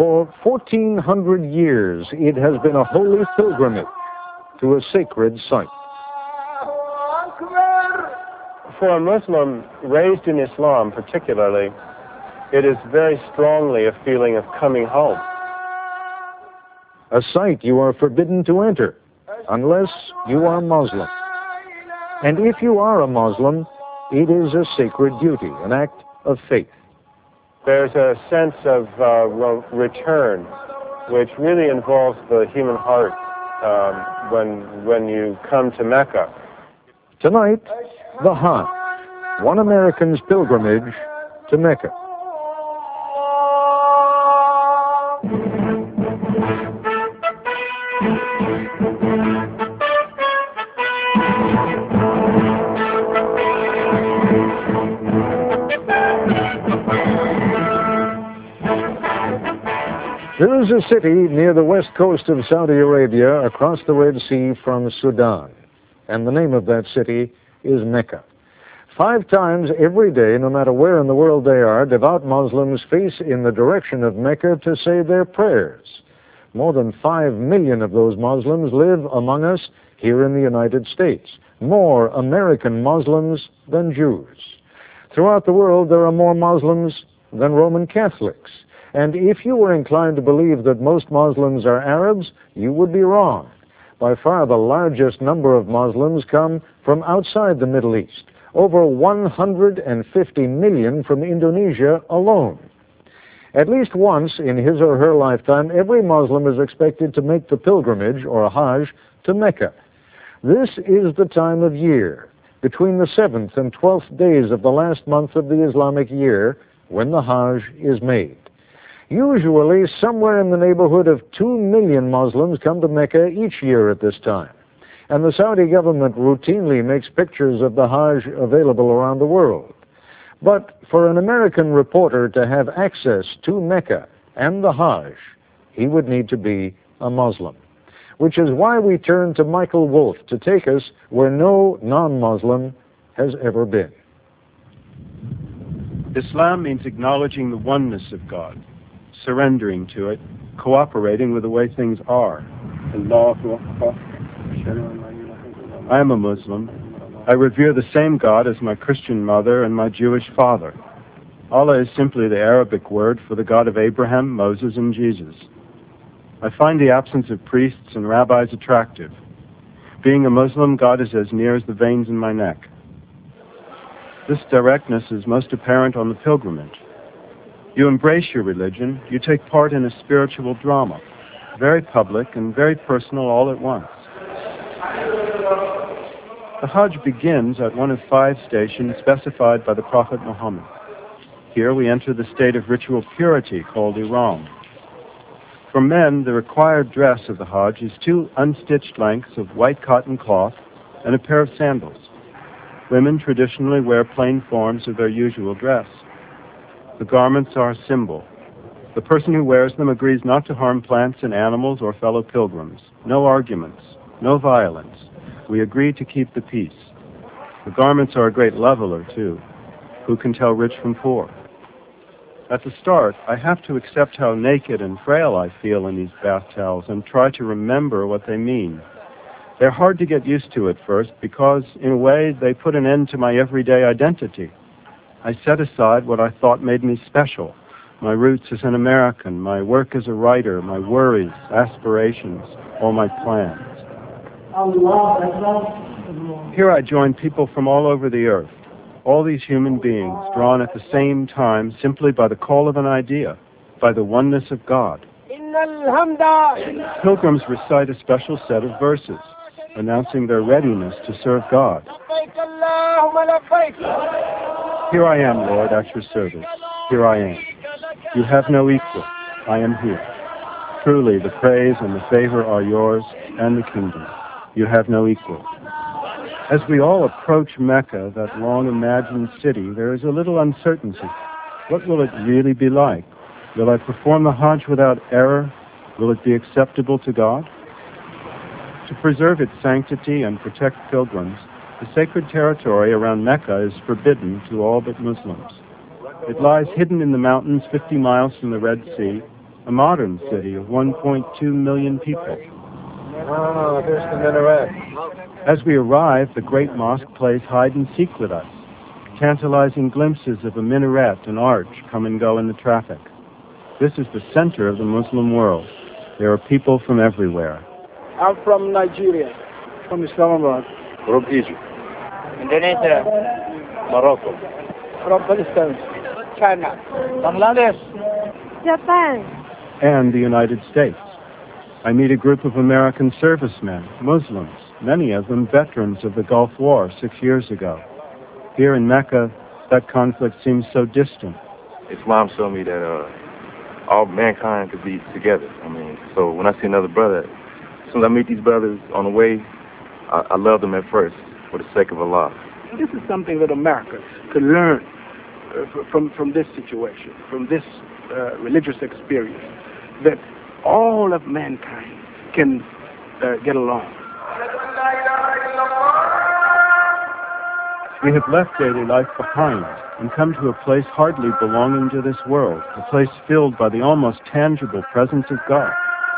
For 1,400 years, it has been a holy pilgrimage to a sacred site. For a Muslim raised in Islam particularly, it is very strongly a feeling of coming home. A site you are forbidden to enter unless you are Muslim. And if you are a Muslim, it is a sacred duty, an act of faith. There's a sense of return, which really involves the human heart when you come to Mecca. Tonight, the Hajj, one American's pilgrimage to Mecca. There is a city near the west coast of Saudi Arabia across the Red Sea from Sudan, and the name of that city is Mecca. 5 times every day, no matter where in the world they are, devout Muslims face in the direction of Mecca to say their prayers. More than 5 million of those Muslims live among us here in the United States, more American Muslims than Jews. Throughout the world, there are more Muslims than Roman Catholics. And if you were inclined to believe that most Muslims are Arabs, you would be wrong. By far the largest number of Muslims come from outside the Middle East, over 150 million from Indonesia alone. At least once in his or her lifetime, every Muslim is expected to make the pilgrimage, or Hajj, to Mecca. This is the time of year, between the 7th and 12th days of the last month of the Islamic year, when the Hajj is made. Usually, somewhere in the neighborhood of 2 million Muslims come to Mecca each year at this time. And the Saudi government routinely makes pictures of the Hajj available around the world. But for an American reporter to have access to Mecca and the Hajj, he would need to be a Muslim. Which is why we turn to Michael Wolff to take us where no non-Muslim has ever been. Islam means acknowledging the oneness of God, surrendering to it, cooperating with the way things are. I am a Muslim. I revere the same God as my Christian mother and my Jewish father. Allah is simply the Arabic word for the God of Abraham, Moses, and Jesus. I find the absence of priests and rabbis attractive. Being a Muslim, God is as near as the veins in my neck. This directness is most apparent on the pilgrimage. You embrace your religion, you take part in a spiritual drama, very public and very personal all at once. The Hajj begins at one of 5 stations specified by the Prophet Muhammad. Here we enter the state of ritual purity called Ihram. For men, the required dress of the Hajj is 2 unstitched lengths of white cotton cloth and a pair of sandals. Women traditionally wear plain forms of their usual dress. The garments are a symbol. The person who wears them agrees not to harm plants and animals or fellow pilgrims. No arguments, no violence. We agree to keep the peace. The garments are a great leveler, too. Who can tell rich from poor? At the start, I have to accept how naked and frail I feel in these bath towels and try to remember what they mean. They're hard to get used to at first because, in a way, they put an end to my everyday identity. I set aside what I thought made me special, my roots as an American, my work as a writer, my worries, aspirations, all my plans. Here I join people from all over the earth, all these human beings drawn at the same time simply by the call of an idea, by the oneness of God. Pilgrims recite a special set of verses, announcing their readiness to serve God. Here I am, Lord, at your service. Here I am. You have no equal. I am here. Truly, the praise and the favor are yours, and the kingdom. You have no equal. As we all approach Mecca, that long-imagined city, there is a little uncertainty. What will it really be like? Will I perform the Hajj without error? Will it be acceptable to God? To preserve its sanctity and protect pilgrims, the sacred territory around Mecca is forbidden to all but Muslims. It lies hidden in the mountains 50 miles from the Red Sea, a modern city of 1.2 million people. Oh, there's the minaret. As we arrive, the great mosque plays hide and seek with us. Tantalizing glimpses of a minaret and arch come and go in the traffic. This is the center of the Muslim world. There are people from everywhere. I'm from Nigeria, from Islamabad. From Egypt. Indonesia. Morocco. From Pakistan. China. Bangladesh. Japan. And the United States. I meet a group of American servicemen, Muslims, many of them veterans of the Gulf War 6 years ago. Here in Mecca, that conflict seems so distant. Islam showed me that all mankind could be together. So when I see another brother, as soon as I meet these brothers on the way, I love them at first for the sake of Allah. This is something that America could learn from this situation, from this religious experience, that all of mankind can get along. We have left daily life behind and come to a place hardly belonging to this world, a place filled by the almost tangible presence of God.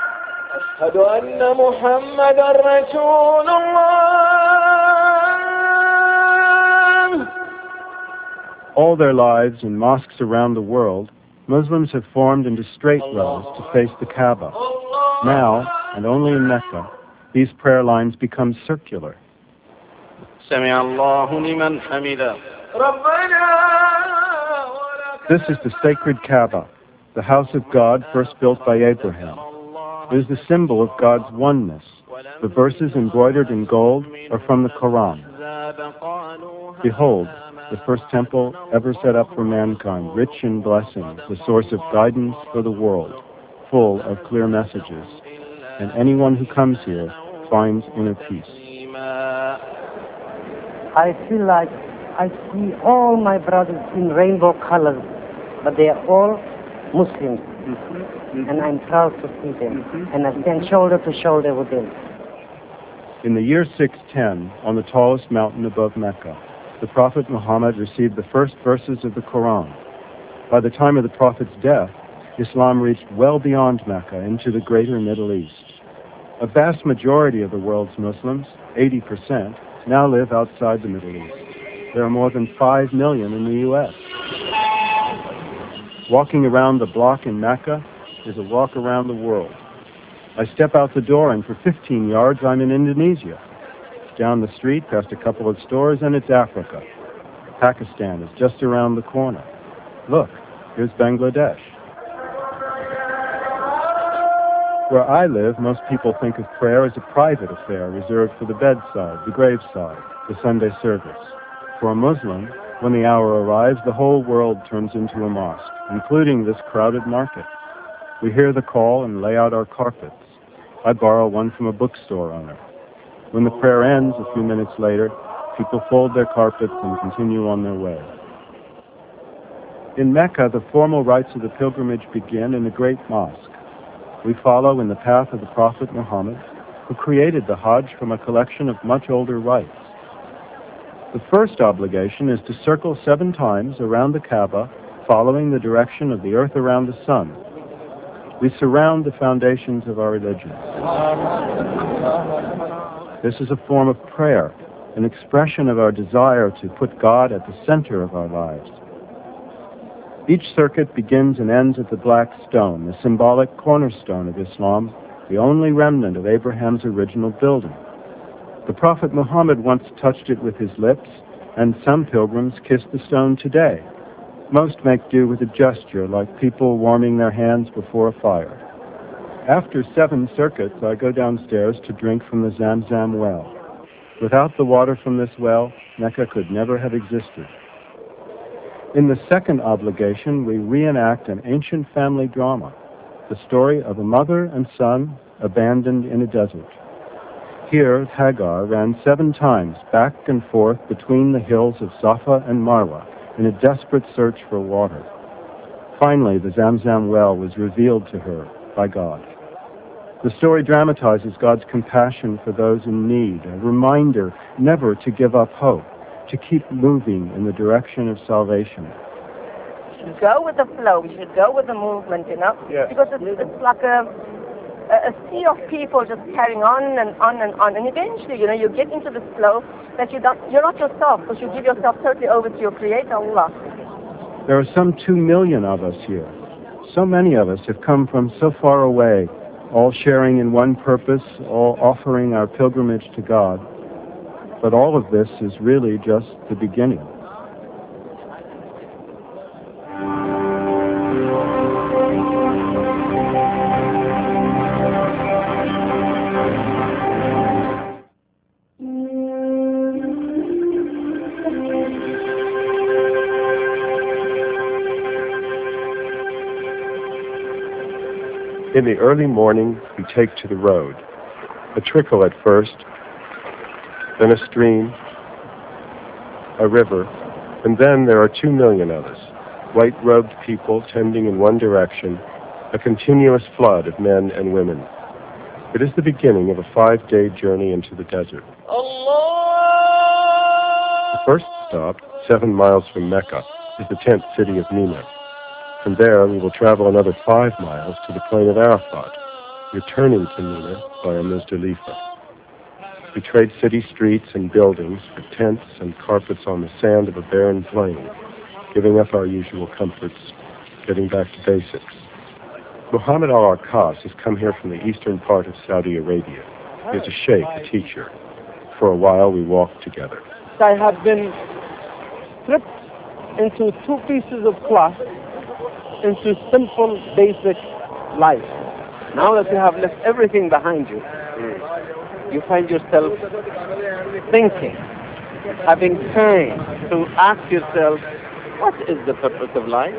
All their lives in mosques around the world, Muslims have formed into straight rows to face the Kaaba. Now, and only in Mecca, these prayer lines become circular. This is the sacred Kaaba, the house of God first built by Abraham. It is the symbol of God's oneness. The verses embroidered in gold are from the Quran. Behold, the first temple ever set up for mankind, rich in blessings, the source of guidance for the world, full of clear messages. And anyone who comes here finds inner peace. I feel like I see all my brothers in rainbow colors, but they are all Muslims. And I'm proud to see them. And I stand shoulder to shoulder with them. In the year 610, on the tallest mountain above Mecca, the Prophet Muhammad received the first verses of the Quran. By the time of the Prophet's death, Islam reached well beyond Mecca into the greater Middle East. A vast majority of the world's Muslims, 80%, now live outside the Middle East. There are more than 5 million in the U.S. Walking around the block in Mecca is a walk around the world. I step out the door and for 15 yards I'm in Indonesia. Down the street, past a couple of stores, and it's Africa. Pakistan is just around the corner. Look, here's Bangladesh. Where I live, most people think of prayer as a private affair reserved for the bedside, the graveside, the Sunday service. For a Muslim, when the hour arrives, the whole world turns into a mosque, including this crowded market. We hear the call and lay out our carpets. I borrow one from a bookstore owner. When the prayer ends, a few minutes later, people fold their carpets and continue on their way. In Mecca, the formal rites of the pilgrimage begin in the great mosque. We follow in the path of the Prophet Muhammad, who created the Hajj from a collection of much older rites. The first obligation is to circle 7 times around the Kaaba, following the direction of the earth around the sun. We surround the foundations of our religion. This is a form of prayer, an expression of our desire to put God at the center of our lives. Each circuit begins and ends at the Black Stone, the symbolic cornerstone of Islam, the only remnant of Abraham's original building. The Prophet Muhammad once touched it with his lips, and some pilgrims kiss the stone today. Most make do with a gesture, like people warming their hands before a fire. After 7 circuits, I go downstairs to drink from the Zamzam well. Without the water from this well, Mecca could never have existed. In the second obligation, we reenact an ancient family drama, the story of a mother and son abandoned in a desert. Here, Hagar ran 7 times back and forth between the hills of Safa and Marwa in a desperate search for water. Finally, the Zamzam well was revealed to her by God. The story dramatizes God's compassion for those in need, a reminder never to give up hope, to keep moving in the direction of salvation. should go with the flow. We should go with the movement, you know, Yes. because it's like a sea of people just carrying on and on and on, and eventually, you know, you get into this flow that you're not yourself, because you give yourself totally over to your Creator, Allah. There are some 2 million of us here. So many of us have come from so far away, all sharing in one purpose, all offering our pilgrimage to God. But all of this is really just the beginning. In the early morning, we take to the road. A trickle at first, then a stream, a river, and then there are 2 million of us, white-robed people tending in one direction, a continuous flood of men and women. It is the beginning of a 5-day journey into the desert. The first stop, 7 miles from Mecca, is the tent city of Mina. From there, we will travel another 5 miles to the plain of Arafat, returning to Mina via Muzdalifah. We trade city streets and buildings for tents and carpets on the sand of a barren plain, giving up our usual comforts, getting back to basics. Muhammad al-Arkas has come here from the eastern part of Saudi Arabia. He is a sheikh, a teacher. For a while, we walk together. I have been stripped into 2 pieces of cloth, into simple, basic life. Now that you have left everything behind you, you find yourself thinking, having time to ask yourself, what is the purpose of life?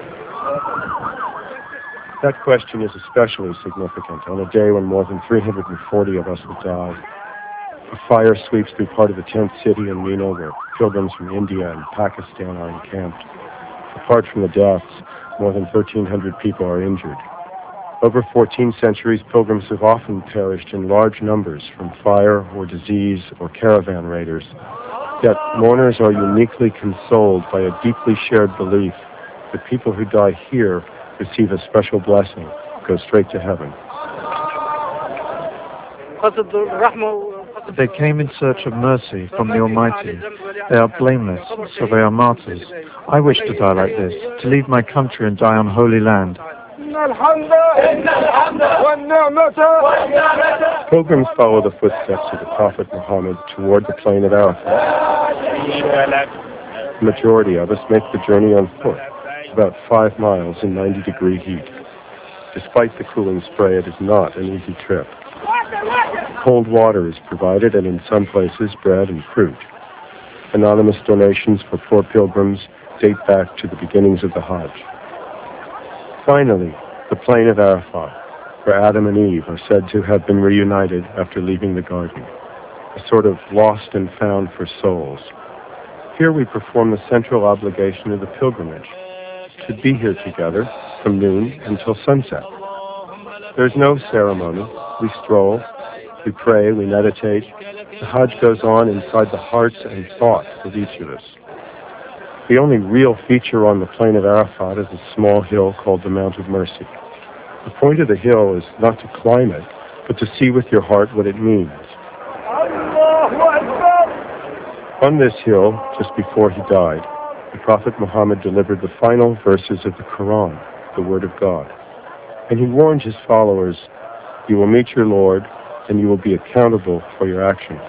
That question is especially significant on a day when more than 340 of us will die. A fire sweeps through part of the tent city in Mina where pilgrims from India and Pakistan are encamped. Apart from the deaths, more than 1,300 people are injured. Over 14 centuries, pilgrims have often perished in large numbers from fire or disease or caravan raiders. Yet mourners are uniquely consoled by a deeply shared belief that people who die here receive a special blessing, go straight to heaven. They came in search of mercy from the Almighty. They are blameless, so they are martyrs. I wish to die like this, to leave my country and die on holy land. Pilgrims follow the footsteps of the Prophet Muhammad toward the plain of Arafat. The majority of us make the journey on foot, about 5 miles in 90-degree heat. Despite the cooling spray, it is not an easy trip. Cold water is provided, and in some places, bread and fruit. Anonymous donations for poor pilgrims date back to the beginnings of the Hajj. Finally, the plain of Arafat, where Adam and Eve are said to have been reunited after leaving the garden, a sort of lost and found for souls. Here we perform the central obligation of the pilgrimage, to be here together from noon until sunset. There's no ceremony. We stroll, we pray, we meditate. The Hajj goes on inside the hearts and thoughts of each of us. The only real feature on the plain of Arafat is a small hill called the Mount of Mercy. The point of the hill is not to climb it, but to see with your heart what it means. On this hill, just before he died, the Prophet Muhammad delivered the final verses of the Quran, the Word of God. And he warned his followers, you will meet your Lord, and you will be accountable for your actions.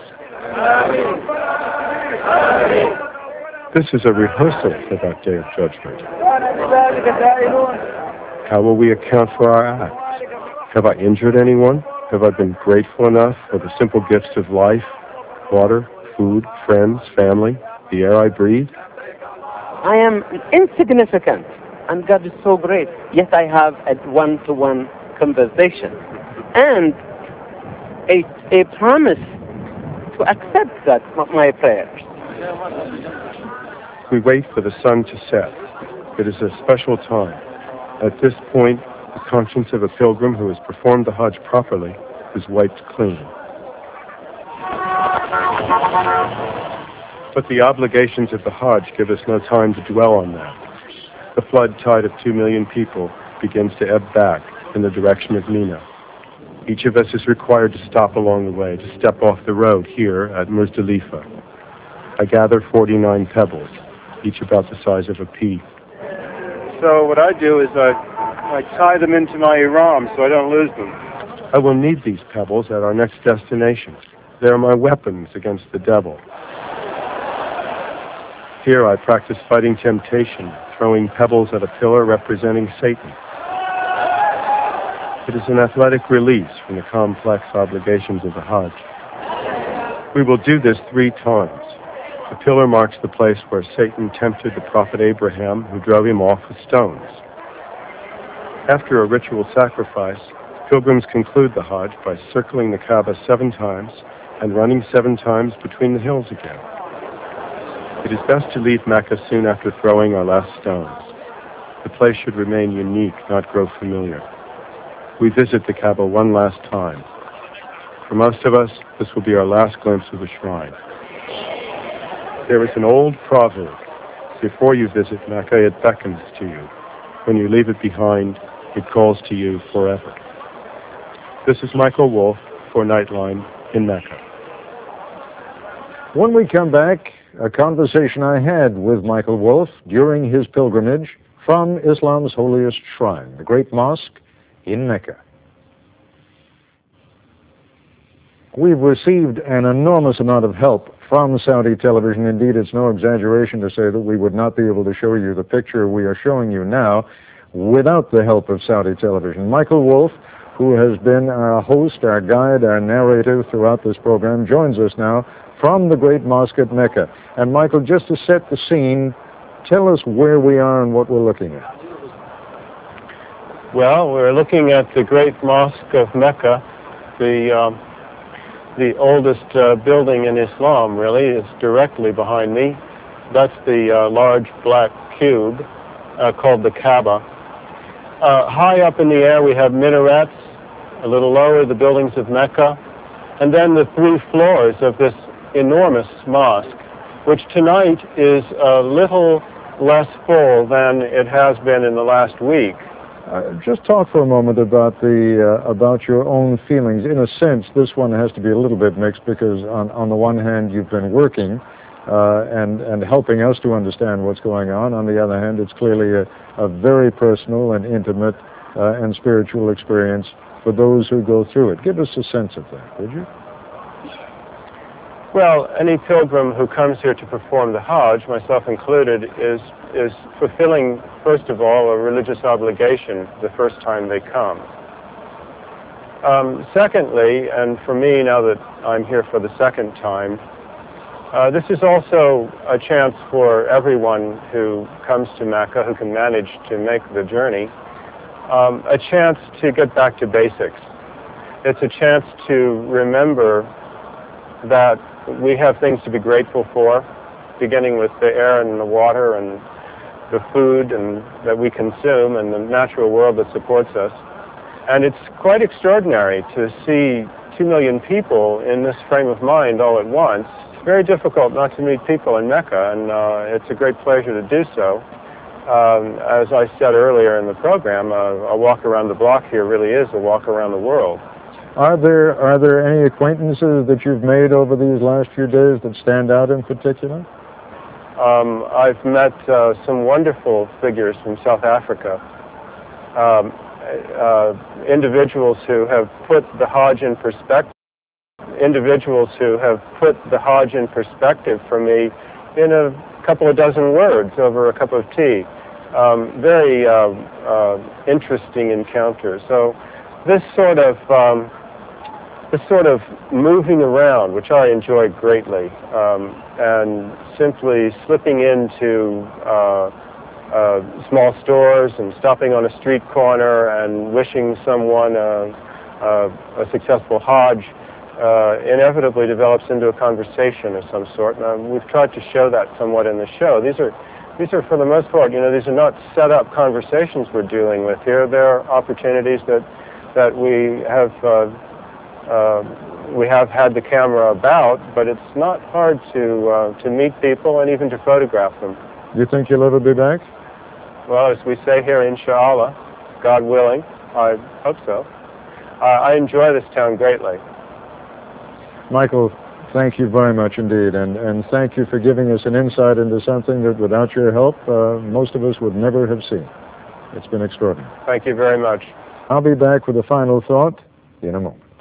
This is a rehearsal for that day of judgment. How will we account for our acts? Have I injured anyone? Have I been grateful enough for the simple gifts of life, water, food, friends, family, the air I breathe? I am insignificant, and God is so great. Yet I have a one-to-one conversation and a promise to accept that my prayers. We wait for the sun to set. It is a special time. At this point, the conscience of a pilgrim who has performed the Hajj properly is wiped clean. But the obligations of the Hajj give us no time to dwell on that. the flood tide of 2 million people begins to ebb back in the direction of Mina. Each of us is required to stop along the way, to step off the road here at Muzdalifa. I gather 49 pebbles, each about the size of a pea. So what I do is I tie them into my ihram so I don't lose them. I will need these pebbles at our next destination. They are my weapons against the devil. Here I practice fighting temptation, throwing pebbles at a pillar representing Satan. It is an athletic release from the complex obligations of the Hajj. We will do this 3 times. The pillar marks the place where Satan tempted the prophet Abraham, who drove him off with stones. After a ritual sacrifice, pilgrims conclude the Hajj by circling the Kaaba 7 times and running 7 times between the hills again. It is best to leave Mecca soon after throwing our last stones. The place should remain unique, not grow familiar. We visit the Kaaba one last time. For most of us, this will be our last glimpse of the shrine. There is an old proverb: before you visit Mecca, it beckons to you. When you leave it behind, it calls to you forever. This is Michael Wolf for Nightline in Mecca. When we come back, a conversation I had with Michael Wolf during his pilgrimage from Islam's holiest shrine, the Great Mosque in Mecca. We've received an enormous amount of help from Saudi television. Indeed, it's no exaggeration to say that we would not be able to show you the picture we are showing you now without the help of Saudi television. Michael Wolf, who has been our host, our guide, our narrator throughout this program, joins us now from the Great Mosque at Mecca. And Michael, just to set the scene, tell us where we are and what we're looking at. Well, we're looking at the Great Mosque of Mecca, the oldest building in Islam, really. It's directly behind me. That's the large black cube called the Kaaba. High up in the air we have minarets, a little lower the buildings of Mecca, and then the 3 floors of this enormous mosque, which tonight is a little less full than it has been in the last week. Just talk for a moment about about your own feelings. In a sense, this one has to be a little bit mixed because on the one hand, you've been working and helping us to understand what's going on. On the other hand, it's clearly a very personal and intimate and spiritual experience for those who go through it. Give us a sense of that, would you? Well, any pilgrim who comes here to perform the Hajj, myself included, is fulfilling, first of all, a religious obligation the first time they come. Secondly, and for me, now that I'm here for the second time, this is also a chance for everyone who comes to Mecca, who can manage to make the journey, a chance to get back to basics. It's a chance to remember that we have things to be grateful for, beginning with the air and the water and the food and that we consume and the natural world that supports us. And it's quite extraordinary to see 2 million people in this frame of mind all at once. It's very difficult not to meet people in Mecca, and it's a great pleasure to do so. As I said earlier in the program, a walk around the block here really is a walk around the world. Are there any acquaintances that you've made over these last few days that stand out in particular? I've met some wonderful figures from South Africa. Individuals who have put the Hajj in perspective. Individuals who have put the Hajj in perspective for me in a couple of dozen words over a cup of tea. Very interesting encounter. So this sort of moving around, which I enjoy greatly, and simply slipping into small stores and stopping on a street corner and wishing someone a successful Hajj inevitably develops into a conversation of some sort. And we've tried to show that somewhat in the show. These are for the most part, these are not set up conversations we're dealing with here. They're opportunities that we have had the camera about, but it's not hard to meet people and even to photograph them. Do you think you'll ever be back? Well, as we say here, inshallah, God willing, I hope so. I enjoy this town greatly. Michael, thank you very much indeed, and thank you for giving us an insight into something that without your help, most of us would never have seen. It's been extraordinary. Thank you very much. I'll be back with a final thought in a moment.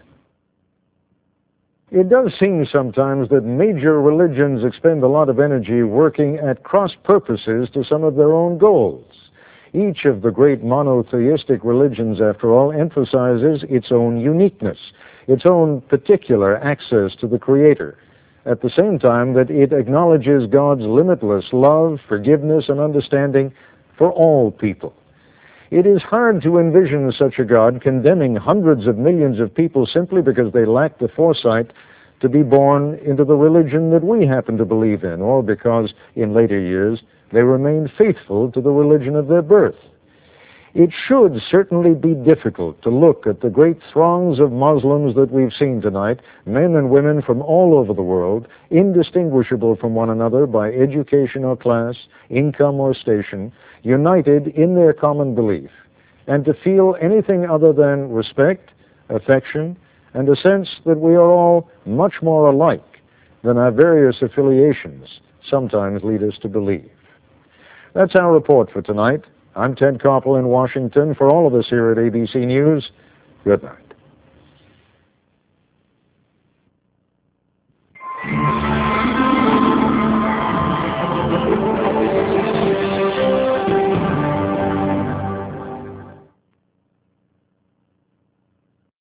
It does seem sometimes that major religions expend a lot of energy working at cross purposes to some of their own goals. Each of the great monotheistic religions, after all, emphasizes its own uniqueness, its own particular access to the Creator, at the same time that it acknowledges God's limitless love, forgiveness, and understanding for all people. It is hard to envision such a God condemning hundreds of millions of people simply because they lack the foresight to be born into the religion that we happen to believe in, or because in later years they remained faithful to the religion of their birth. It should certainly be difficult to look at the great throngs of Muslims that we've seen tonight, men and women from all over the world, indistinguishable from one another by education or class, income or station, united in their common belief, and to feel anything other than respect, affection, and a sense that we are all much more alike than our various affiliations sometimes lead us to believe. That's our report for tonight. I'm Ted Koppel in Washington. For all of us here at ABC News, good night.